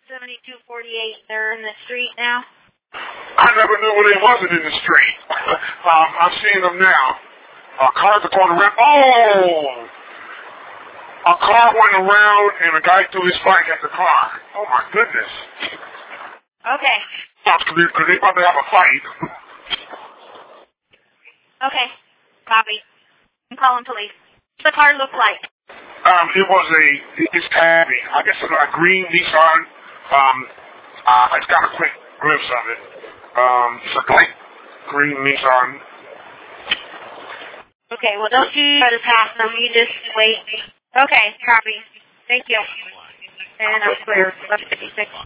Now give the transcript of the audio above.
7248, they're in the street now? I never knew when they wasn't in the street. I'm seeing them now. Cars are going around. Oh! A car went around and a guy threw his bike at the car. Oh my goodness. Okay. Because they probably have a fight. Okay. Copy. I'm calling police. What's the car look like? It's tabby. I guess it's a green Nissan. I got a quick glimpse of it. It's a light green Nissan. Okay, well don't you try to pass them, you just wait. Okay, copy. Thank you. And I'm clear. Left 56.